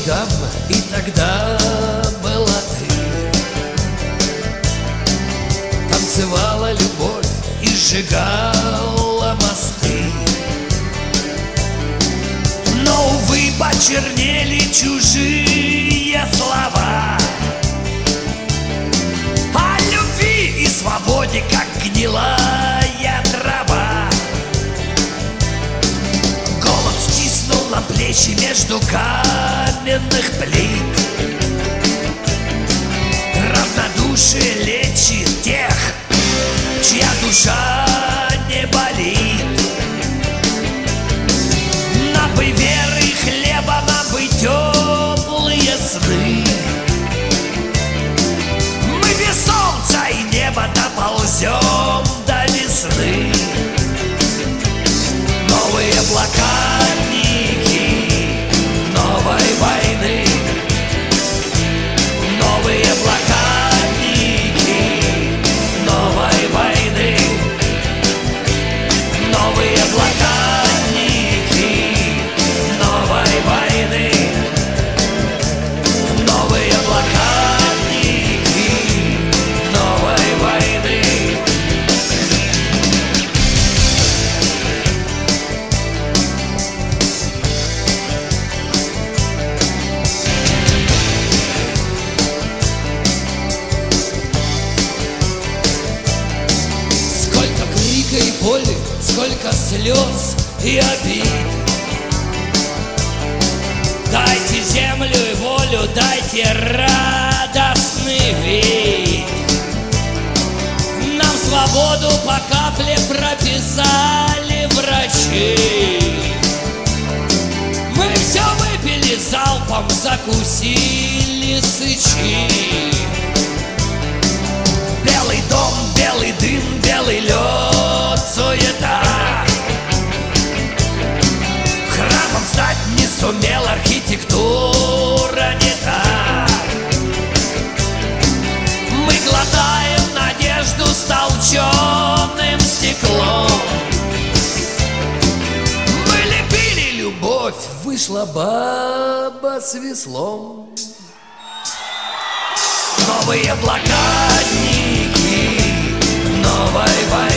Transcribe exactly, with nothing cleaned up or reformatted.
недавно, и тогда была ты. Танцевала любовь и сжигала мосты. Но, увы, почернели чужие слова о любви и свободе, как гнилая трава. Голод стиснул на плечи между каменных плит. Равнодушие лечит тех, чья душа не болит. Набой веры и хлеба, набой теплые сны. Мы без солнца и неба доползем до весны. Новые блокадники новой войны. Новые блокадники новой войны. Новые блокадники новой войны. Новые блокадники новой войны. Сколько крика и боли, сколько слез и обид. Дайте землю и волю, дайте радостный вид. Нам свободу по капле прописали врачи. Мы все выпили залпом, закусили сычи. Белый дом, белый дым, белый лед, суета. Храмом стать не сумел, архитектура не та. Мы глотаем надежду с толченым стеклом. Мы лепили любовь, вышла баба с веслом. Новые блокадники новой войны.